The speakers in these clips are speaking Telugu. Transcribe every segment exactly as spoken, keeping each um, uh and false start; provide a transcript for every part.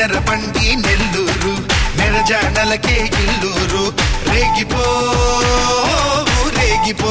నెరపండి నెల్లూరు నెరజానలకే ఇల్లూరు రేగిపో రేగిపో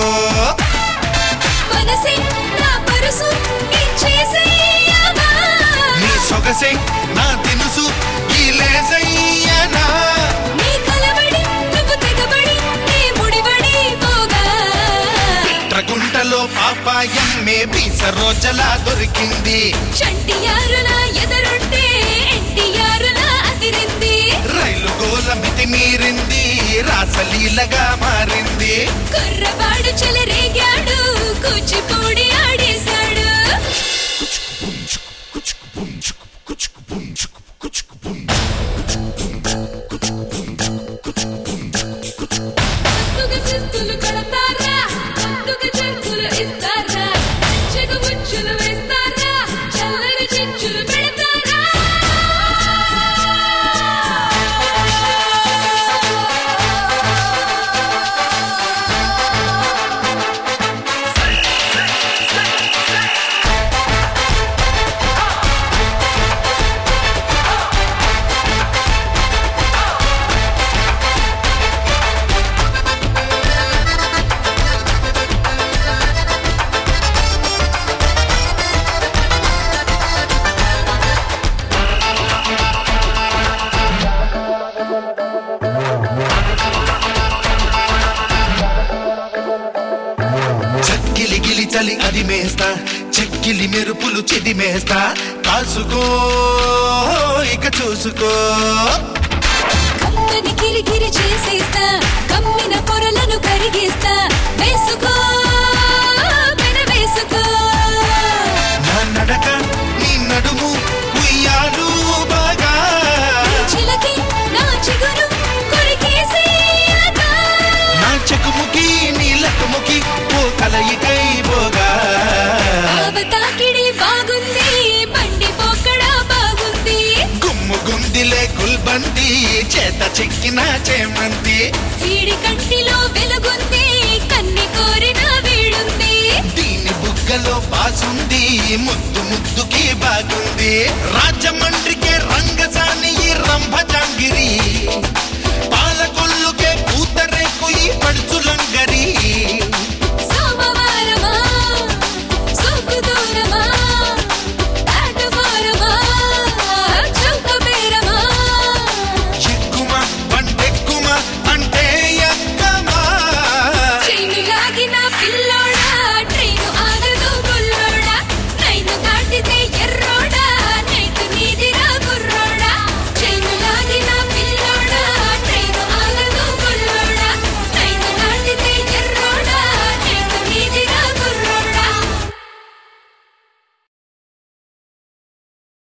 మనసే నా పరుసు ఇచ్చేసేయనా నీ సొగసే నా దినుసు గీలేసయ్యనా నీ కలబడి నువ్వు తెగబడి నీ ముడిబడి పోగా పిట్రగుంటలో పాపాయమ్మే పీస రోజలా దొరికింది చంటియారుల ఎదరుంటే ఎన్టీఆరుల అదిరింది రైలు గోల మితి మీరింది రాసలీలగా మారింది కుర్రవాడు చెలరేగాడు కూచిపూడి ఆడేశాడు ముద్దుగా శిస్తులు కడతారా ముద్దుగా చెక్కులు ఇస్తారా చెగుబుచ్చులు వేస్తారా చల్లని చిచ్చులు పెడతారా చక్కిలి గిలి చలి అది మేస్తా చెక్కిలి మెరుపులు చెది మేస్తా కాసుకో ఇక చూసుకో కమ్మని కిరికిరి చేసేస్తా కమ్మిన పొరలను కరిగిస్తా వేసుకో పెన వేసుకో నా నడక నీ నడుము ఉయ్యాలు బాగా చిలకి నా చిగురు కొరికేసేయగా నా చెకుముకి నీ లకుముకి ఓ కలయికై పోగా అవతాకిడి బాగుంది బండి పోకడా బాగుంది గుమ్ము గుందిలే గుల్బంది చేత చెక్కిన చేమంతి వీడి కంటిలో వెలుగుంది కన్ని కోరిన వీడుంది దీని బుగ్గలో పాసుంది ముద్దు ముద్దుకి బాగుంది రాజమండ్రికే రంగ